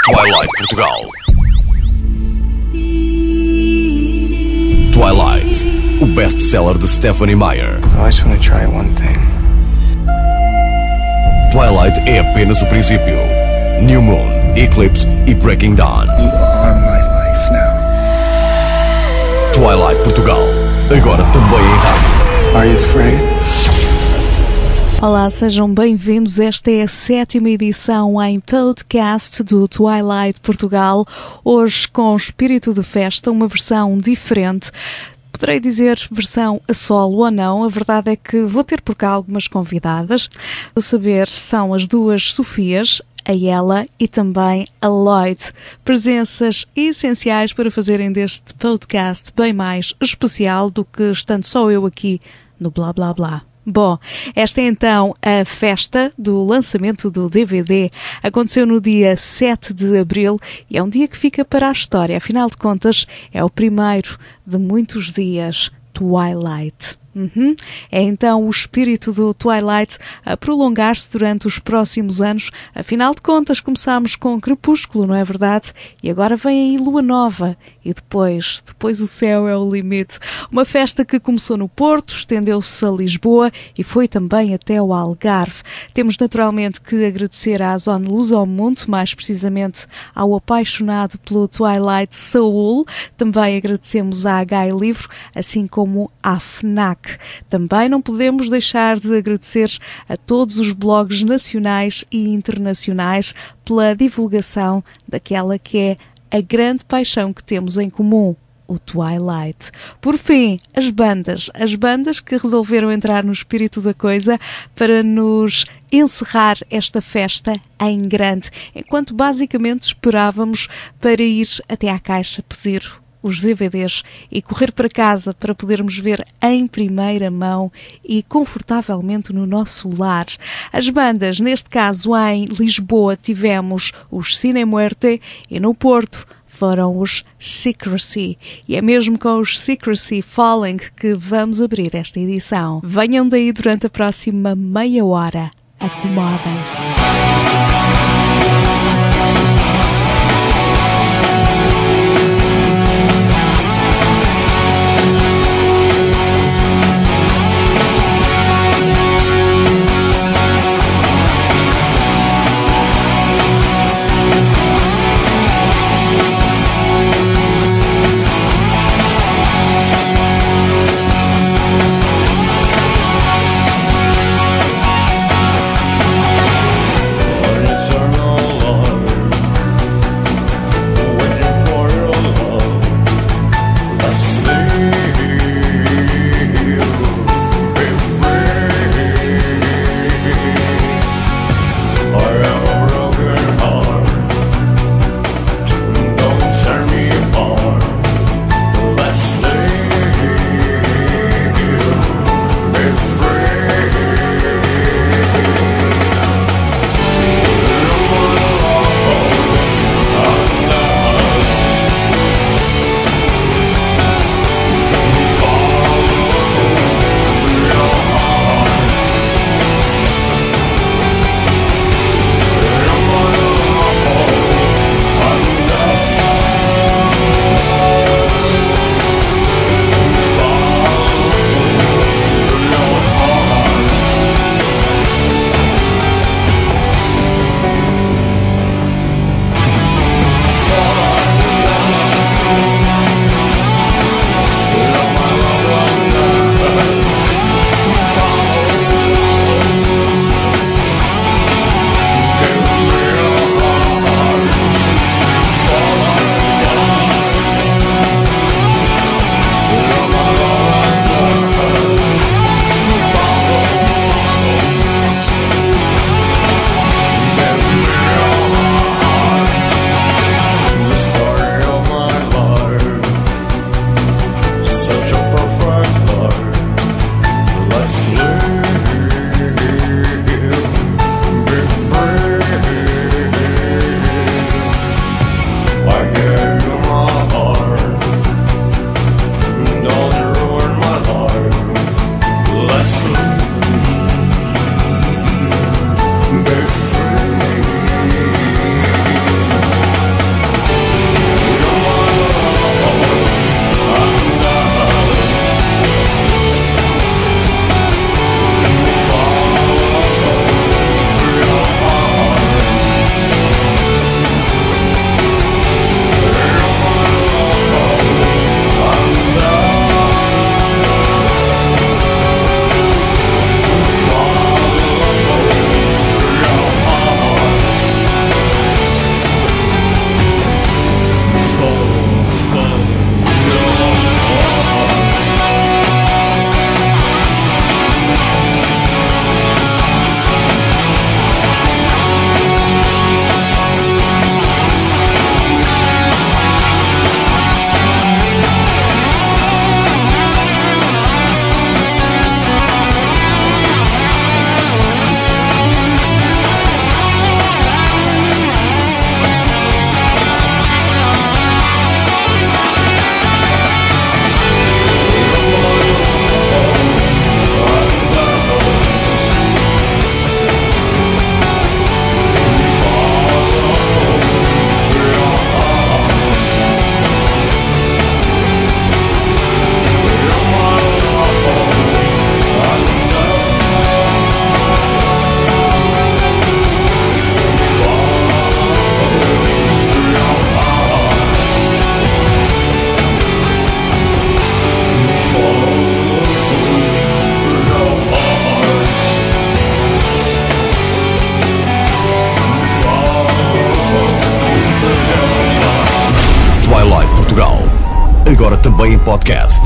Twilight Portugal. Twilight, o best-seller de Stephenie Meyer. I just want to try one thing. Twilight é apenas o princípio. New Moon, Eclipse e Breaking Dawn. You are my life now. Twilight Portugal, agora também em rádio. Are you afraid? Olá, sejam bem-vindos. Esta é a 7ª edição em podcast do Twilight Portugal. Hoje com espírito de festa, uma versão diferente. Poderei dizer versão a solo ou não, a verdade é que vou ter por cá algumas convidadas. A saber, são as duas Sofias, a Ela e também a Lloyd. Presenças essenciais para fazerem deste podcast bem mais especial do que estando só eu aqui no Blá Blá Blá. Bom, esta é então a festa do lançamento do DVD. Aconteceu no dia 7 de abril e é um dia que fica para a história. Afinal de contas, é o primeiro de muitos dias Twilight. É então o espírito do Twilight a prolongar-se durante os próximos anos. Afinal de contas, começámos com Crepúsculo, não é verdade? E agora vem aí Lua Nova. E depois o céu é o limite. Uma festa que começou no Porto, estendeu-se a Lisboa e foi também até ao Algarve. Temos naturalmente que agradecer à Zona Luz ao Mundo, mais precisamente ao apaixonado pelo Twilight Saúl. Também agradecemos à Gai Livro, assim como à FNAC. Também não podemos deixar de agradecer a todos os blogs nacionais e internacionais pela divulgação daquela que é a grande paixão que temos em comum, o Twilight. Por fim, as bandas que resolveram entrar no espírito da coisa para nos encerrar esta festa em grande, enquanto basicamente esperávamos para ir até à caixa pedir os DVDs e correr para casa para podermos ver em primeira mão e confortavelmente no nosso lar. As bandas, neste caso em Lisboa, tivemos os Cine Muerte e no Porto foram os Secrecy. E é mesmo com os Secrecy Falling que vamos abrir esta edição. Venham daí durante a próxima meia hora. Acomodem-se. agora também em podcast.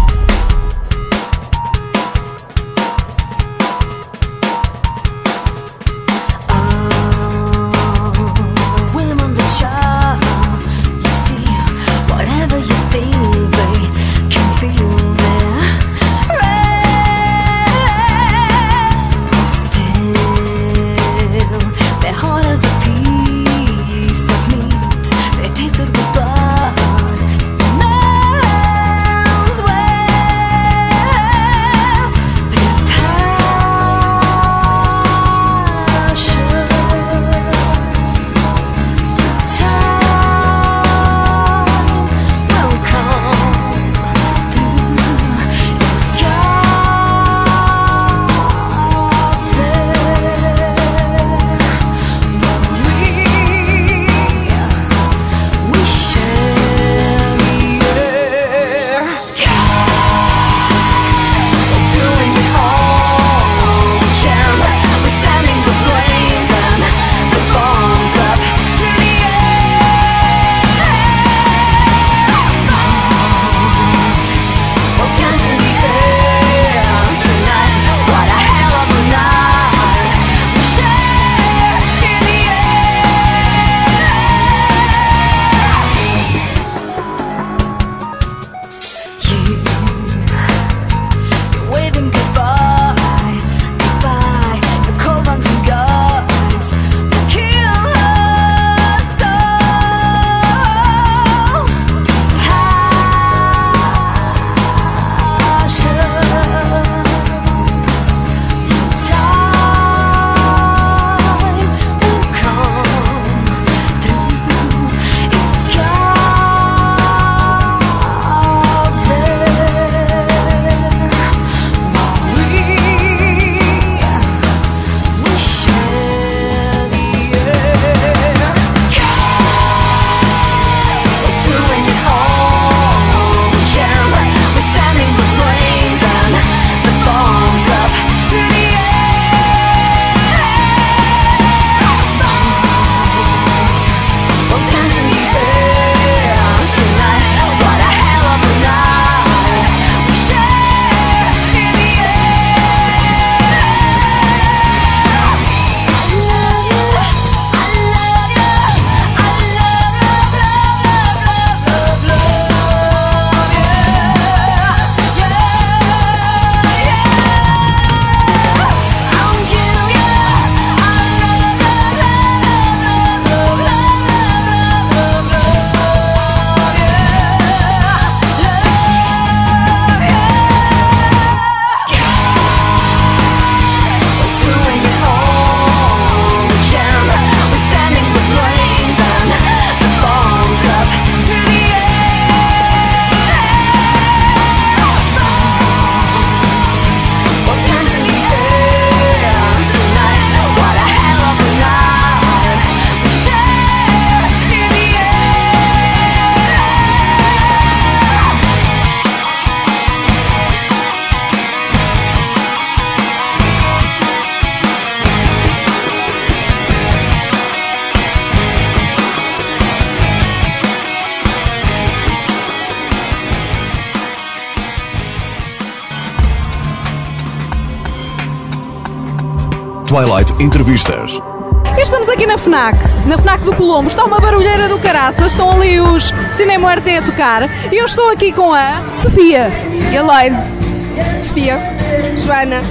Twilight Entrevistas. Estamos aqui na FNAC do Colombo. Está uma barulheira do caraças, estão ali os Cinema Muerte a tocar e eu estou aqui com a Sofia, Eloide, Sofia, Joana.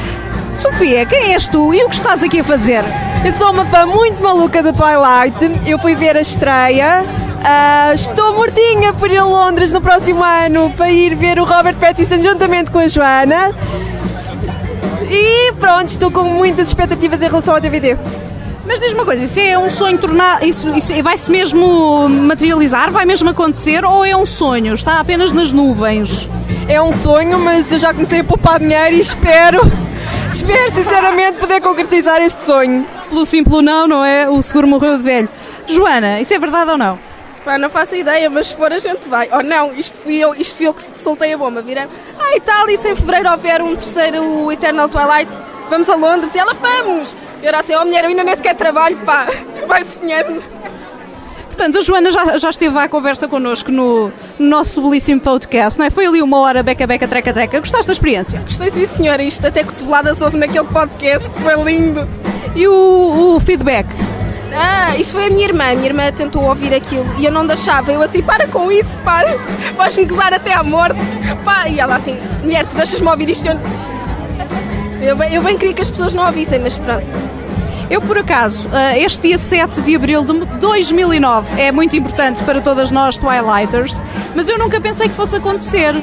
Sofia, quem és tu e o que estás aqui a fazer? Eu sou uma fã muito maluca do Twilight, eu fui ver a estreia, estou mortinha por ir a Londres no próximo ano para ir ver o Robert Pattinson juntamente com a Joana e pronto, estou com muitas expectativas em relação ao DVD. Mas diz-me uma coisa, isso é um sonho tornar, isso vai-se mesmo materializar, vai mesmo acontecer ou é um sonho, está apenas nas nuvens? É um sonho, mas eu já comecei a poupar dinheiro e espero sinceramente poder concretizar este sonho. Pelo simples não é? O seguro morreu de velho. Joana, isso é verdade ou não? Pá, não faço ideia, mas se for a gente vai. Oh não, isto fui eu que soltei a bomba, virei. E tal, e se em fevereiro houver um terceiro Eternal Twilight, vamos a Londres, e ela, vamos! Eu era assim, mulher, eu ainda nem sequer trabalho, pá, vai-se dinheiro. Entretanto, a Joana já esteve à conversa connosco no nosso belíssimo podcast, não é? Foi ali 1 hora, beca, treca, treca. Gostaste da experiência? Gostei, sim, senhora. Isto até cotoveladas houve naquele podcast. Foi lindo. E o feedback? Isto foi a minha irmã. A minha irmã tentou ouvir aquilo e eu não deixava. Eu assim, para com isso, para. Vais-me gozar até à morte. Pá. E ela assim, mulher, tu deixas-me ouvir isto? Eu bem queria que as pessoas não ouvissem, mas pronto. Eu, por acaso, este dia 7 de abril de 2009 é muito importante para todas nós Twilighters, mas eu nunca pensei que fosse acontecer.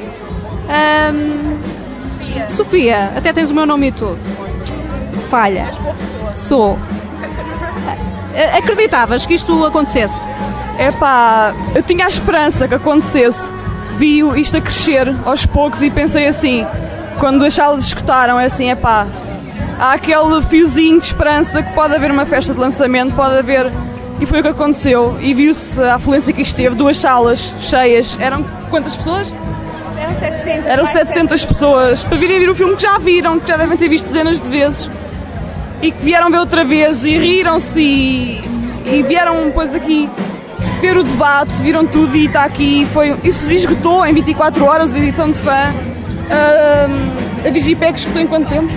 Sofia, até tens o meu nome e tudo. Falha. Sou. Acreditavas que isto acontecesse? Epá, eu tinha a esperança que acontecesse. Vi isto a crescer aos poucos e pensei assim, quando as salas escutaram, é assim, epá, há aquele fiozinho de esperança que pode haver uma festa de lançamento, pode haver, e foi o que aconteceu. E viu-se a afluência que esteve, 2 salas cheias. Eram quantas pessoas? Eram 700 pessoas para virem ver o filme que já viram, que já devem ter visto dezenas de vezes e que vieram ver outra vez e riram-se e vieram depois aqui ver o debate, viram tudo e está aqui. Isso esgotou em 24 horas a edição de fã. A Digipec esgotou em quanto tempo?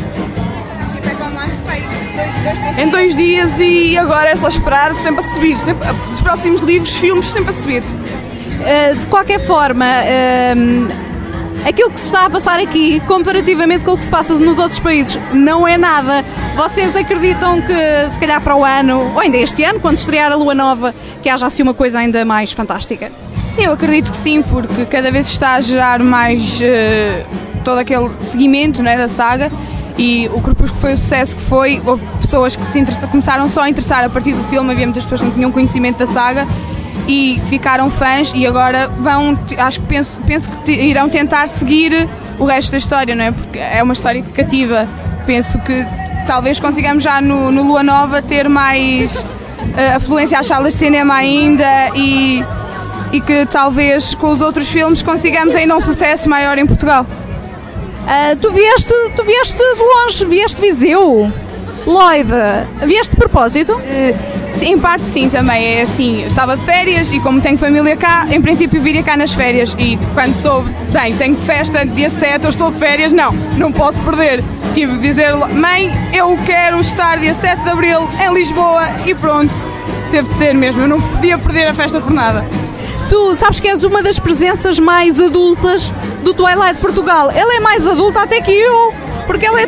Em 2 dias e agora é só esperar, sempre a subir, sempre, dos próximos livros, filmes, sempre a subir. De qualquer forma, aquilo que se está a passar aqui, comparativamente com o que se passa nos outros países, não é nada. Vocês acreditam que, se calhar para o ano, ou ainda este ano, quando estrear a Lua Nova, que haja assim uma coisa ainda mais fantástica? Sim, eu acredito que sim, porque cada vez está a gerar mais todo aquele seguimento, né, da saga. E o Crepúsculo foi o sucesso que foi. Houve pessoas que começaram só a interessar a partir do filme, havia muitas pessoas que não tinham conhecimento da saga e ficaram fãs e agora penso que irão tentar seguir o resto da história, não é? Porque é uma história que cativa. Penso que talvez consigamos já no Lua Nova ter mais afluência às salas de cinema ainda e que talvez com os outros filmes consigamos ainda um sucesso maior em Portugal. Tu vieste de longe, vieste de Viseu. Lloyd, vieste de propósito? Sim, em parte sim, também. É assim, estava de férias e como tenho família cá, em princípio viria cá nas férias e quando soube, bem, tenho festa dia 7, eu estou de férias, não posso perder. Tive de dizer, mãe, eu quero estar dia 7 de Abril em Lisboa e pronto, teve de ser mesmo, eu não podia perder a festa por nada. Tu sabes que és uma das presenças mais adultas do Twilight Portugal. Ela é mais adulta até que eu, porque ela é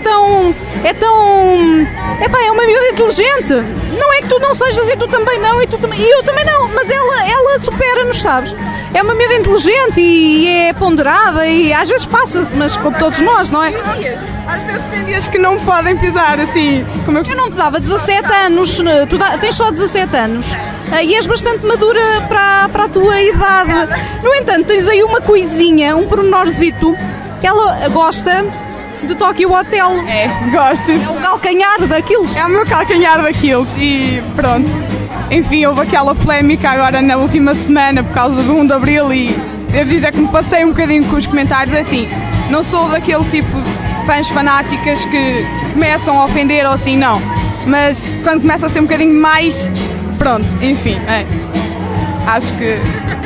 uma miúda inteligente. Não é que tu não sejas e tu também não, e eu também não, mas ela supera-nos, sabes? É uma miúda inteligente e é ponderada e às vezes passa-se, mas como todos nós, não é? Às vezes tem dias que não podem pisar, assim, como eu não te dava 17 anos, tu tens só 17 anos. E és bastante madura para a tua idade. No entanto, tens aí uma coisinha, um pormenorzito, que ela gosta de Tokyo Hotel. É, gosto. É o calcanhar daqueles. É o meu calcanhar daqueles e pronto. Enfim, houve aquela polémica agora na última semana por causa do 1 de Abril e devo dizer que me passei um bocadinho com os comentários. Assim, não sou daquele tipo de fãs fanáticas que começam a ofender ou assim, não. Mas quando começa a ser um bocadinho mais... Pronto, enfim, acho que...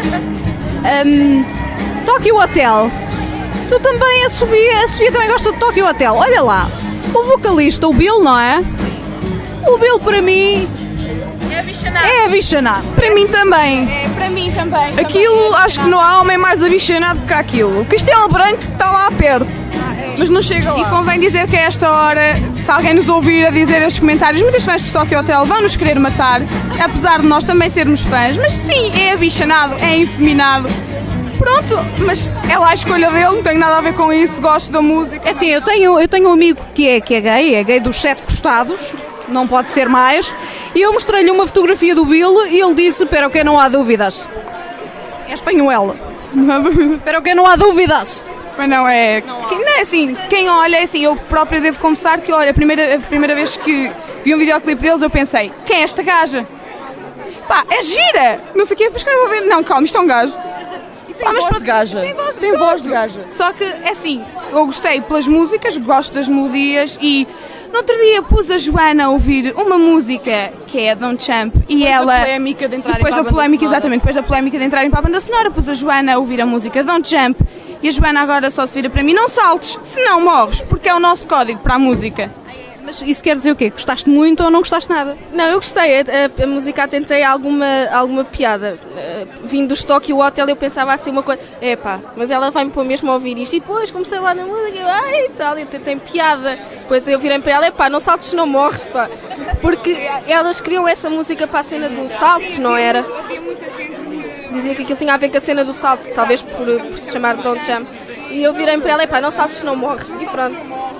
Tokyo Hotel. Tu também, a Sofia também gosta de Tokyo Hotel. Olha lá, o vocalista, o Bill, não é? O Bill para mim... É abichonado. Para mim também. Aquilo, acho que não há homem mais abichonado que aquilo. O Castelo Branco está lá perto, mas não chega lá. E convém dizer que a esta hora, se alguém nos ouvir a dizer estes comentários, muitos fãs de Tokyo Hotel vão nos querer matar, apesar de nós também sermos fãs, mas sim, é abichonado, é efeminado. Pronto, mas é lá a escolha dele, não tenho nada a ver com isso, gosto da música. É assim, eu tenho um amigo que é gay dos 7 costados, não pode ser mais, e eu mostrei-lhe uma fotografia do Bill e ele disse, pero que não há dúvidas. É espanhol. Não há dúvidas. Pero que não há dúvidas. Mas não é... Não é assim, quem olha, é assim, eu própria devo confessar que, olha, a primeira vez que vi um videoclipe deles eu pensei, quem é esta gaja? Pá, é gira! Não sei o quê, depois que eu vou ver, não, calma, isto é um gajo. Tem voz de gaja. Tem voz de gaja. Só que, é assim, eu gostei pelas músicas, gosto das melodias e No outro dia pus a Joana a ouvir uma música que é Don't Jump e Depois ela... da polémica de entrarem depois para a da banda polémica, sonora. exatamente, depois da polémica de entrarem para a banda sonora, pus a Joana a ouvir a música Don't Jump e a Joana agora só se vira para mim, não saltes, senão morres, porque é o nosso código para a música. Mas isso quer dizer o quê? Gostaste muito ou não gostaste nada? Não, eu gostei. A música até tem alguma piada. Vindo do estoque e o hotel, eu pensava assim uma coisa. Mas ela vai-me pôr mesmo a ouvir isto. E depois comecei lá na música, e tal, e tem piada. Depois eu virei para ela, não saltes, não morres, pá. Porque elas criam essa música para a cena do salto, não era? Dizia que aquilo tinha a ver com a cena do salto, talvez por se chamar Don't Jump. E eu virei para ela, não saltes, não morres. E pronto.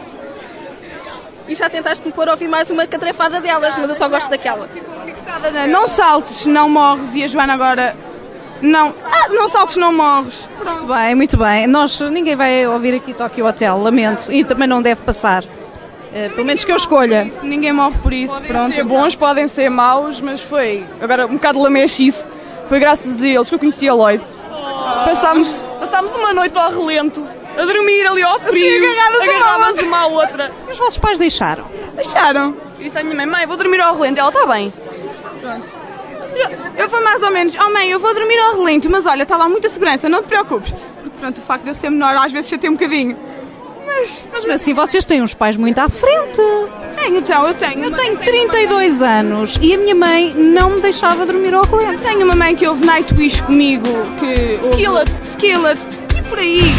E já tentaste me pôr a ouvir mais uma catrefada delas, mas eu só gosto daquela. Não saltes, não morres e a Joana agora... Não saltes, não morres. Muito bem, muito bem. Ninguém vai ouvir aqui Tokyo Hotel, lamento. E também não deve passar. Pelo menos que eu escolha. Ninguém morre por isso, Podem pronto. ser bons, podem ser maus, mas foi agora um bocado lamechice. Foi graças a eles que eu conheci a Lloyd. Passámos uma noite ao relento, a dormir ali ao frio, agarradas uma à outra. Os vossos pais deixaram? Deixaram. E disse à minha mãe, vou dormir ao relento. Ela, está bem. Pronto. Eu fui mais ou menos, mãe, eu vou dormir ao relento, mas olha, está lá muita segurança, não te preocupes. Porque pronto, o facto de eu ser menor às vezes chateia um bocadinho. Mas assim, vocês têm uns pais muito à frente. eu tenho. Eu tenho 32 anos e a minha mãe não me deixava dormir ao relento. Tenho uma mãe que ouve Nightwish comigo, que Skillet e por aí.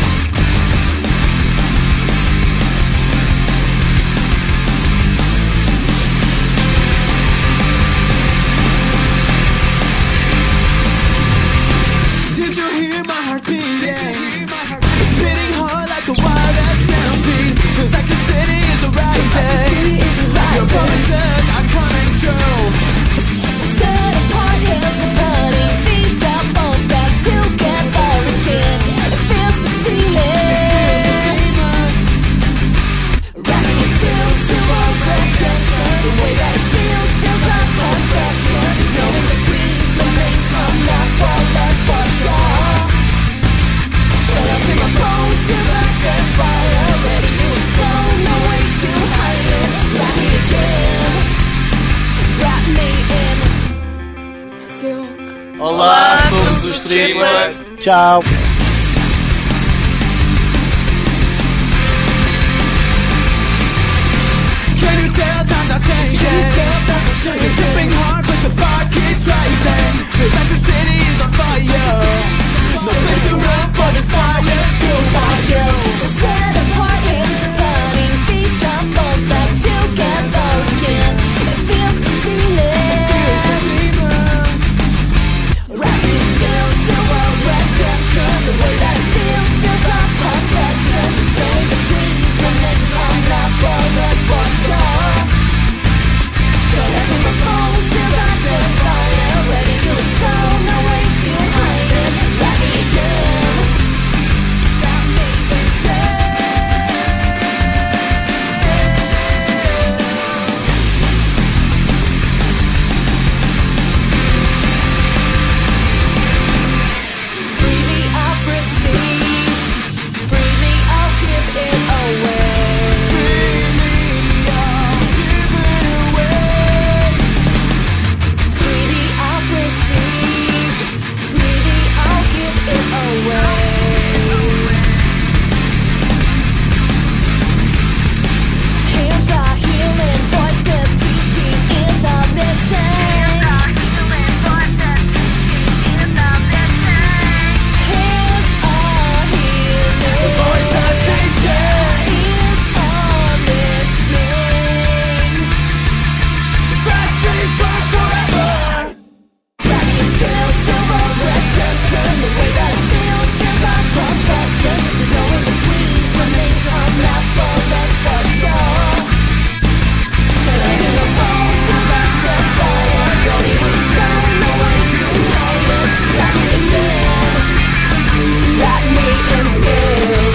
Did you hear my heart beating? It's beating hard like a wild stampede. Feels like the city is rising. Your promises are coming true. Set apart, heads are burning. These dark bones back together again. It feels the ceiling. Wrapping itself to all rejection. The way that it feels like perfection. There's no in between. The names I'm not falling for sure. Shut up in my bones, feel like there's fire. Ready to explode, no way to hide it. Wrap me again. Wrap me in silk. Olá, somos os Triplets. Tchau. Can you tell times are changing? It's shipping hard, but the bar keeps rising. Feels like the city is on fire. No place to run for this fire, still want you. Set apart, hands are burning. These dark bones back together again. It feels the seamless. Wrapping itself to a redemption. The way that it feels like perfection. There's no in between. No names I'm not bothered for sure. Shut up in my bones, feel like there's fire. Ready to explode, no way to hide it. Wrap me again. Wrap me inside. Freely I've received, freely I'll give it away. Freely I'll give it away. Freely I've received, freely I'll give it away. Hands are healing, voices teaching, ears are listening. Hands are healing, Voices changing. ears are listening. Fresh street for forever. Wrapping itself to a redemption. The way that it feels like perfection. There's no in betweens. My name's I'm not falling for sure. Shut up in my bones, feel like there's fire. Ready to explode, no way to hide it. Wrap me again, wrap me in silk.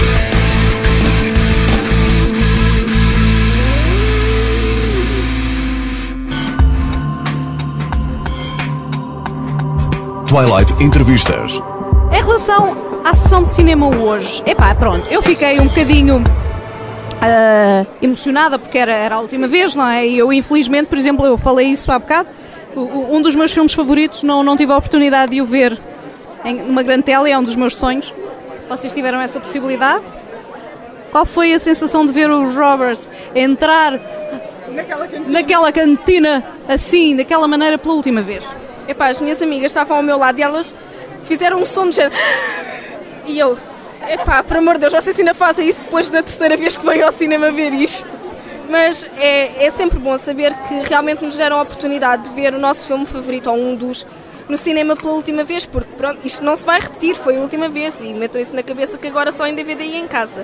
Twilight Entrevistas. Em relação à sessão de cinema hoje, pronto, eu fiquei um bocadinho emocionada porque era a última vez, não é? E eu, infelizmente, por exemplo, eu falei isso há bocado, um dos meus filmes favoritos, não tive a oportunidade de o ver numa grande tela, é um dos meus sonhos. Vocês tiveram essa possibilidade? Qual foi a sensação de ver os Roberts entrar naquela cantina assim, daquela maneira, pela última vez? Epá, as minhas amigas estavam ao meu lado e elas fizeram um som de género. E eu, epá, por amor de Deus, não sei se ainda fazem isso depois da terceira vez que venho ao cinema ver isto. Mas é sempre bom saber que realmente nos deram a oportunidade de ver o nosso filme favorito, ou um dos, no cinema pela última vez, porque pronto, isto não se vai repetir, foi a última vez, e metam isso na cabeça que agora só em DVD e em casa.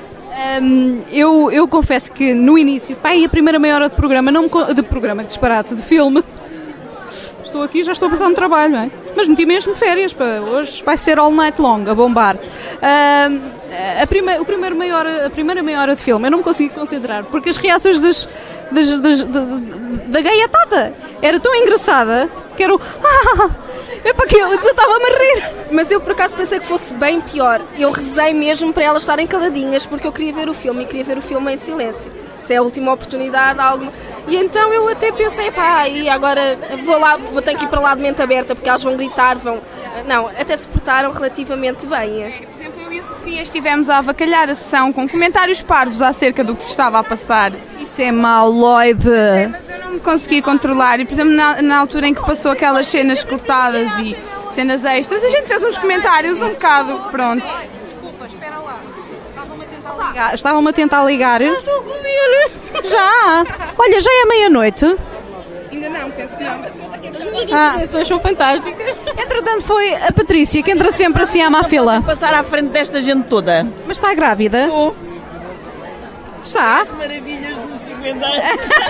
Eu confesso que no início, a primeira meia hora de programa, de disparate, de filme, estou aqui, já estou a passar no trabalho, não é? Mas meti mesmo férias, hoje vai ser all night long, a bombar. A primeira meia hora de filme eu não me consegui concentrar, porque as reações da gaiatada era tão engraçada que era o que eu desatava-me a rir. Mas eu por acaso pensei que fosse bem pior. Eu rezei mesmo para elas estarem caladinhas, porque eu queria ver o filme e queria ver o filme em silêncio. Se é a última oportunidade, alguma. E então eu até pensei, e agora vou ter que ir para lá de mente aberta, porque elas vão gritar, vão. Não, até se portaram relativamente bem. Por exemplo, eu e a Sofia estivemos a avacalhar a sessão com comentários parvos acerca do que se estava a passar. Isso é mau, Lloyd. Mas eu não me consegui controlar. E, por exemplo, na altura em que passou aquelas cenas cortadas e cenas extras, a gente fez uns comentários um bocado, pronto. Desculpa, espera lá. Estavam-me a tentar ligar. Já? Olha, já é meia-noite. Ainda não, penso que não. As minhas intervenções são fantásticas. Entretanto foi a Patrícia, que entra sempre assim à má fila. Passar à frente desta gente toda. Mas está grávida? Estou. Está? As maravilhas dos 50 anos.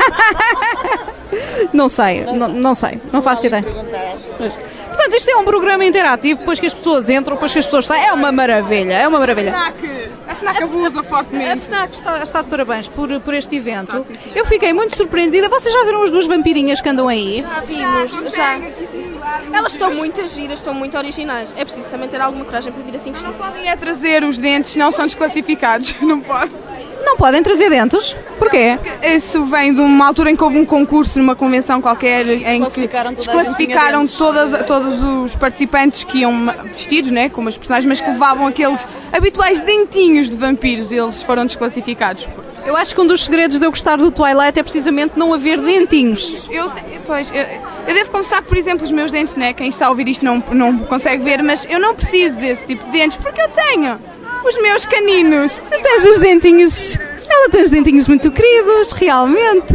Não sei, não faço ideia. Portanto, isto é um programa interativo, depois que as pessoas entram, depois que as pessoas saem, é uma maravilha. A FNAC abusa fortemente. A FNAC está de parabéns por este evento. Eu fiquei muito surpreendida. Vocês já viram as duas vampirinhas que andam aí? Já vimos, já. Elas estão muito giras, estão muito originais. É preciso também ter alguma coragem para vir assim vestido. Não podem trazer os dentes, senão são desclassificados. Não pode. Não podem trazer dentes? Porquê? Isso vem de uma altura em que houve um concurso numa convenção qualquer em que desclassificaram todos os participantes que iam vestidos, né, como os personagens, mas que levavam aqueles habituais dentinhos de vampiros. Eles foram desclassificados. Eu acho que um dos segredos de eu gostar do Twilight é precisamente não haver dentinhos. Eu devo confessar que, por exemplo, os meus dentes, né, quem está a ouvir isto não consegue ver, mas eu não preciso desse tipo de dentes porque eu tenho os meus caninos. Tu tens os dentinhos. Ela tem os dentinhos muito queridos, realmente.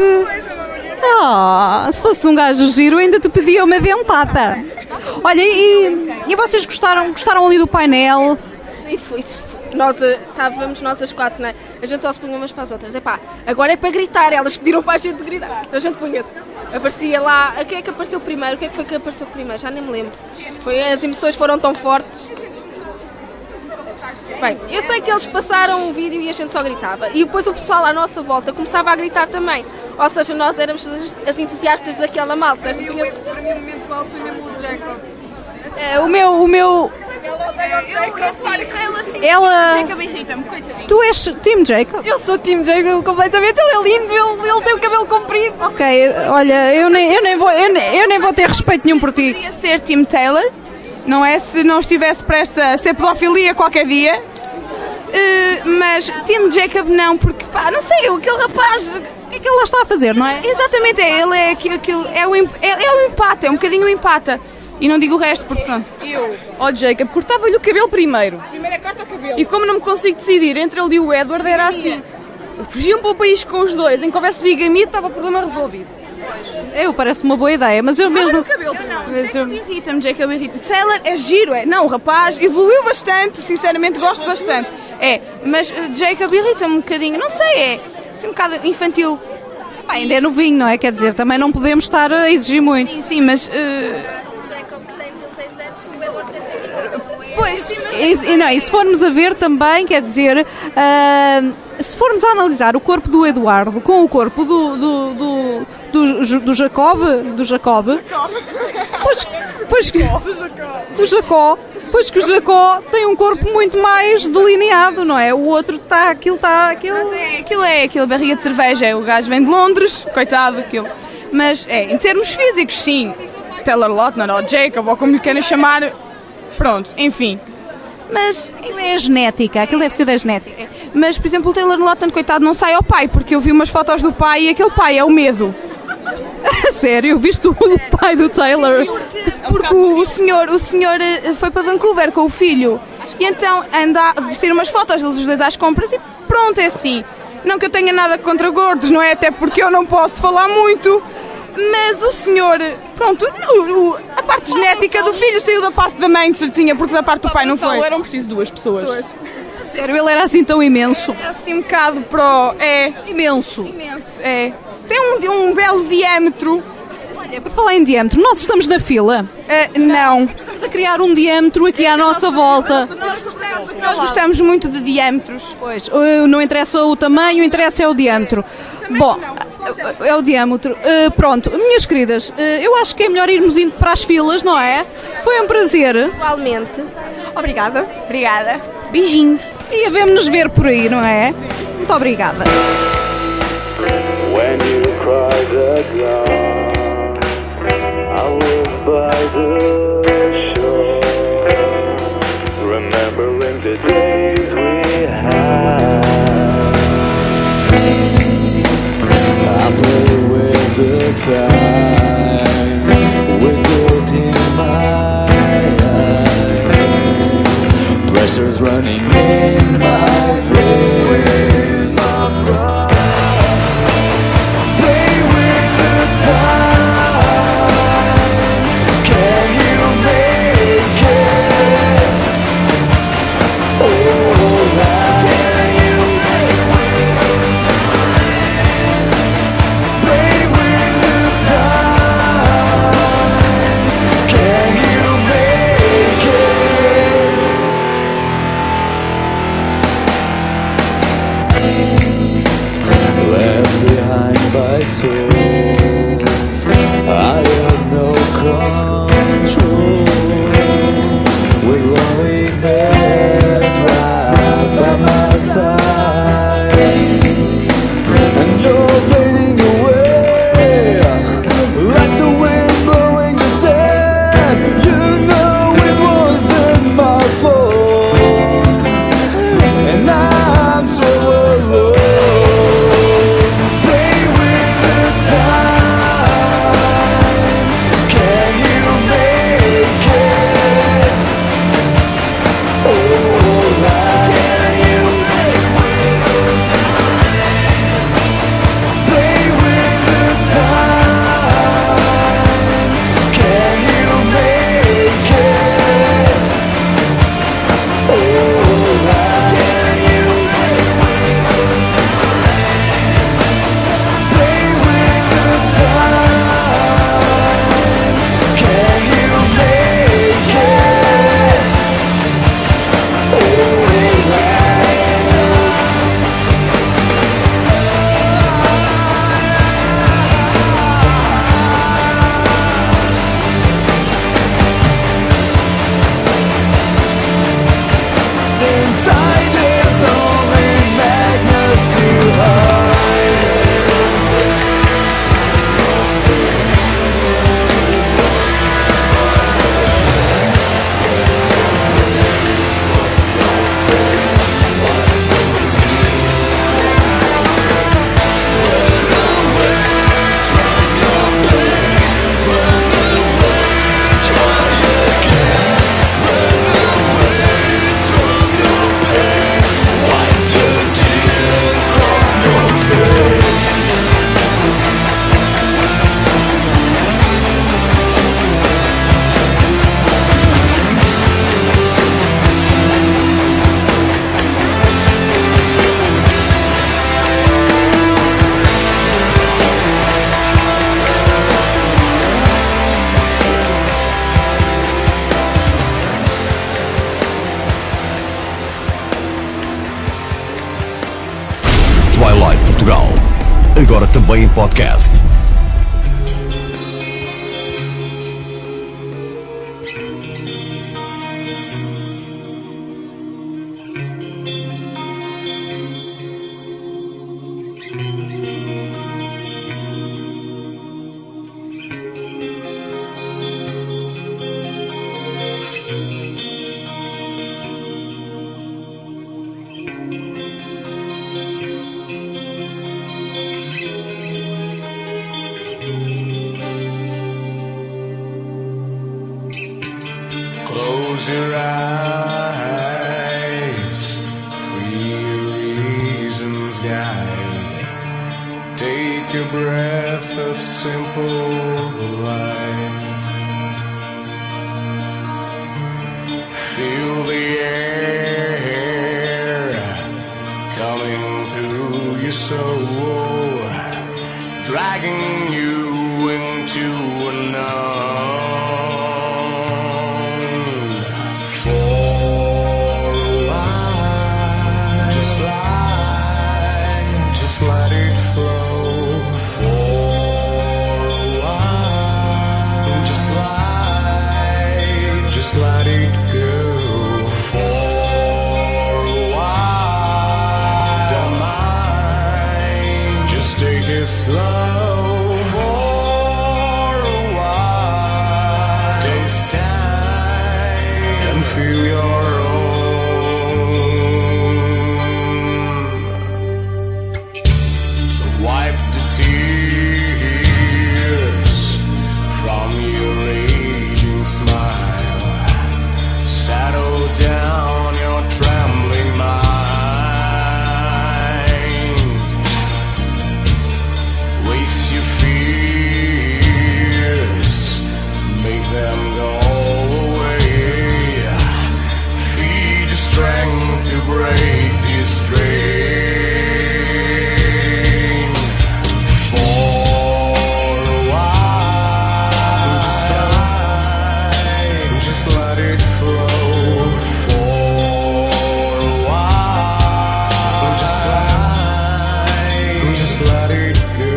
Se fosse um gajo giro, ainda te pedia uma dentada. Olha, e vocês gostaram ali do painel? Sim, foi. Estávamos nós as quatro, não é? A gente só se punha umas para as outras. Agora é para gritar. Elas pediram para a gente gritar. A gente punha-se. Aparecia lá. O que é que apareceu primeiro? O que é que foi que apareceu primeiro? Já nem me lembro. As emoções foram tão fortes. Bem, eu sei que eles passaram um vídeo e a gente só gritava. E depois o pessoal à nossa volta começava a gritar também. Ou seja, nós éramos as entusiastas daquela malta. Para mim o momento alto foi mesmo o Jacob. O meu... Ela... Jacob irrita-me, coitadinho. Tu és Team Jacob? Eu sou Team Jacob completamente. Ele é lindo, ele tem o cabelo comprido. Ok, olha, eu nem vou ter respeito nenhum por ti. Eu queria ser Team Taylor. Não é se não estivesse prestes a ser pedofilia qualquer dia. Mas Team Jacob não, porque não sei, aquele rapaz... O que é que ele lá está a fazer, não é? Exatamente, ele é aquilo, é o empata, é um bocadinho o empata. E não digo o resto, porque pronto. Jacob, cortava-lhe o cabelo primeiro. Primeiro corta o cabelo. E como não me consigo decidir entre ele e o Edward, era assim. Fugiam para o país com os dois, em que houvesse bigamia, estava o problema resolvido. Parece uma boa ideia, mas eu mesmo... Jacob irrita-me. Taylor é giro, é. Não, o rapaz evoluiu bastante, sinceramente gosto bastante. Mas Jacob irrita-me um bocadinho, não sei, é assim um bocado infantil. Ainda é novinho, não é? Quer dizer, também não podemos estar a exigir muito. Sim, mas... Jacob que tem 16 anos, o Edward tem 150. Pois, sim, mas... E se formos a ver também, quer dizer... se formos a analisar o corpo do Eduardo com o corpo do Jacob, do Jacó, Pois que o Jacó tem um corpo muito mais delineado, não é? O outro está, aquilo... Aquilo é barriga de cerveja, o gajo vem de Londres, coitado, aquilo. Mas em termos físicos, sim, Taylor Lautner ou Jacob, ou como lhe querem chamar, pronto, enfim. Mas aquilo é a genética, aquilo deve ser da genética. Mas, por exemplo, o Taylor Lautner, coitado, não sai ao pai, porque eu vi umas fotos do pai e aquele pai é o medo. Sério? Viste o pai do Taylor? Porque o senhor foi para Vancouver com o filho e então anda a vestir umas fotos deles os dois às compras e pronto, é assim. Não que eu tenha nada contra gordos, não é? Até porque eu não posso falar muito, mas o senhor, pronto, a parte genética do filho saiu da parte da mãe de certinha, porque da parte do pai não foi. Eram preciso duas pessoas. Sério, ele era assim tão imenso? É assim um bocado pro... Imenso. É. Tem um belo diâmetro. Olha, por falar em diâmetro, nós estamos na fila? Não. Estamos a criar um diâmetro aqui à nossa volta. Nós gostamos muito de diâmetros. Pois, não interessa o tamanho, interessa é o diâmetro. Bom, é o diâmetro. Pronto, minhas queridas, eu acho que é melhor irmos indo para as filas, não é? Foi um prazer. Igualmente. Obrigada. Obrigada. Beijinhos. E havemos-nos ver por aí, não é? Muito obrigada. When you cried the dawn, I was by the shore, remembering the days we had. I play with the time, with guilt in my eyes, pressure's running in my veins. Souls, I have no control with loneliness right by my side, and you're fading away like the wind blowing the sand. You know it wasn't my fault, and I'm so alone. Twilight Portugal, agora também em podcast. Close your eyes, free your reasons guide. Take your breath of simple life. Feel the air coming through your soul, dragging you into unknown. For a while, just let it flow. For a while, just let it go. Slow for a while. Taste time and feel your own. So wipe the tears from your raging smile. Settle down your trembling mind. Face your fears, make them go away. Feed the strength to break this strain. For a while, just let it flow. For a while, just let it go.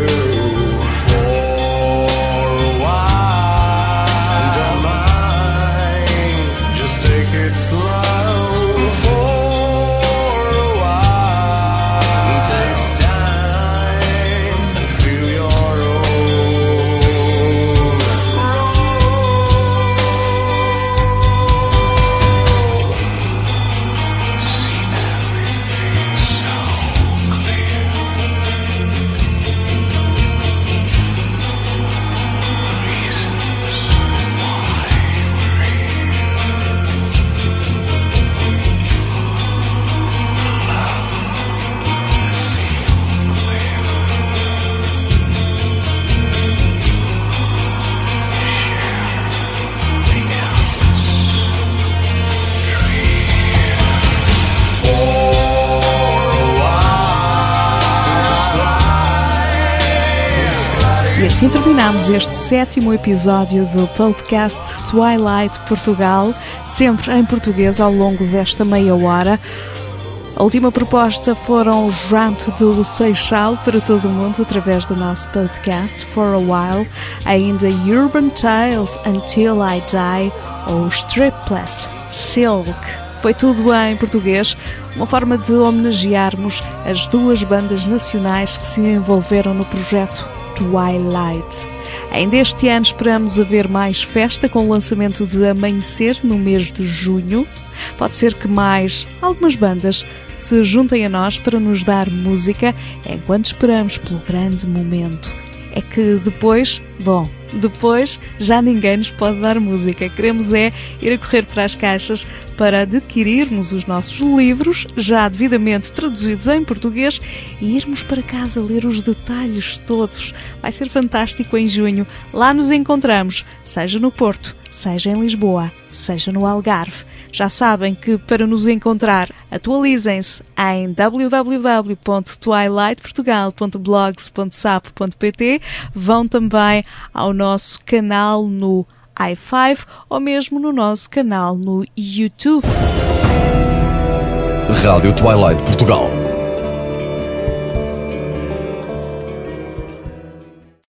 E assim terminamos este 7º episódio do podcast Twilight Portugal, sempre em português ao longo desta meia hora. A última proposta foram os Ramp do Seixal para todo o mundo através do nosso podcast For a While, ainda Urban Tales Until I Die ou Striplet Silk. Foi tudo em português, uma forma de homenagearmos as duas bandas nacionais que se envolveram no projeto Twilight. Ainda este ano esperamos haver mais festa com o lançamento de Amanhecer no mês de junho. Pode ser que mais algumas bandas se juntem a nós para nos dar música enquanto esperamos pelo grande momento. É que depois já ninguém nos pode dar música. Queremos é ir a correr para as caixas para adquirirmos os nossos livros, já devidamente traduzidos em português, e irmos para casa ler os detalhes todos. Vai ser fantástico em junho. Lá nos encontramos, seja no Porto, seja em Lisboa, seja no Algarve. Já sabem que para nos encontrar, atualizem-se em www.twilightportugal.blogs.sapo.pt. Vão também ao nosso canal no i5 ou mesmo no nosso canal no YouTube. Rádio Twilight Portugal.